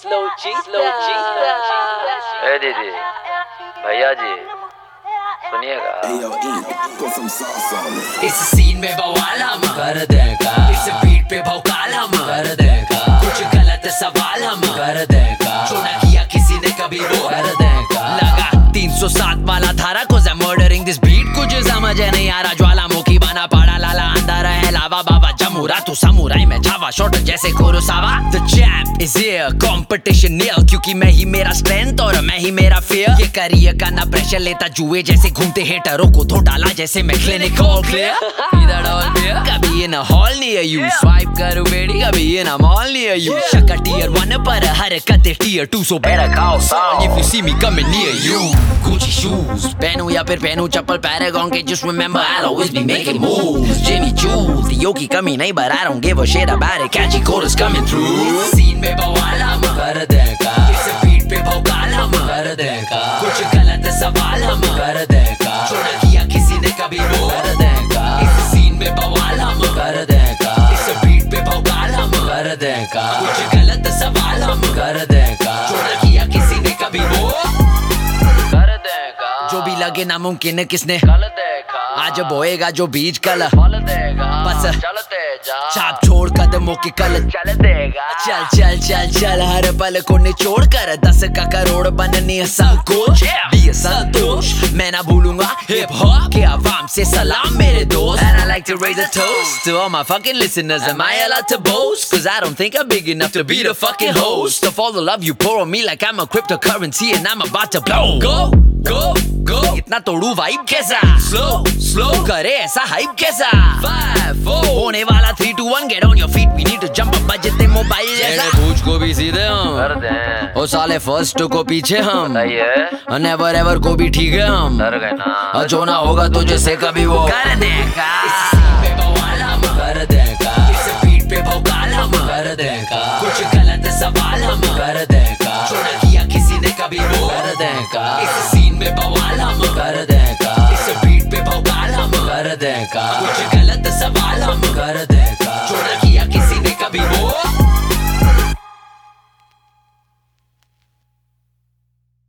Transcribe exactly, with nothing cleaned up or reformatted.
Slow जी slow जी ए दीदी भैया जी सुनिएगा, इस सीन में बवाल हम कर देगा, इस बीट पे भौकाल हम कर देगा, कुछ गलत सवाल हम कर देगा, जो ना किया किसी ने कभी वो कर देगा। लगा तीन सौ सात वाला धारा को मर्डरिंग दिस बीट, कुछ समझ नहीं आ रहा, ज्वालामुखी बना पड़ा लाला अंदर है लावा बाबा जमुरा तू समुराई में छावा शॉट जैसे Kurosawa. The champ is here, competition nil, क्योंकि मैं ही मेरा स्ट्रेंथ और मैं ही मेरा fear। ये करियर का ना प्रेशर लेता जुए जैसे घूमते हेटरों को धो डाला जैसे मैं clinical clear। इधर all clear, कभी in a hall near you, swipe करूँ बेड़ी कभी in a mall near you। शक्कर tier one पर हरकत tier two, so better call Saul if you see me coming near you। Gucci shoes पहनूं या फिर पहनूं चप्पल Paragon के, just remember I'll always be making moves। Jimmy Choo दियो की कमी नहीं, but I don't give a shit about it, catchy chorus coming through। Scene में बवाल हम कर देगा, इस बीट पे भौकाल हम कर देगा, कुछ गलत सवाल हम कर देगा, जो ना किया किसी ने कभी वो कर देगा। इस सीन में बवाल हम कर देगा, इस बीट पे भौकाल हम कर देगा, कुछ गलत सवाल हम कर देगा, जो ना किया किसी ने कभी वो कर देगा। जो भी लगे नामुमकिन किसने कल देखा, आज बोएगा जो बीज कल फल देगा, बस चलते जा छाप छोड़ कदमों की कल चल देगा। चल चल चल चल हर पल को निचोड़ कर दस का करोड़ बननी है संकोच, भी संतोष मैं ना भूलूंगा हिप हॉप के आवाम से सलाम मेरे दोस्त। And I like to raise a toast to all my fucking listeners, am I allowed to boast? Cause I don't think I'm big enough to be the fucking host of all the love you pour on me like I'm a cryptocurrency and I'm about to blow। Go go go इतना तोड़ू vibe कैसा, slow slow करे ऐसा hype कैसा, five four होने वाला three two one, get on your feet we need to jump up बजते mobile जैसा। पूछ को भी सीधे हम कर दें ओ साले फर्स्ट को पीछे हम, सही है नेवर एवर को भी ठीक है हम, डर गए ना, जो ना होगा तुझे से कभी वो कर देगा। इस सीन पे बवाल हम कर देगा, इस बीट पे भौकाल हम कर देगा, कुछ गलत सवाल हम कर देगा, जो ना किया किसी ने कभी वो कर देगा। इस सीन में बवाल हम कर देगा, इस बीट पे भौकाल हम कर देगा, कुछ गलत सवाल हम कर देगा।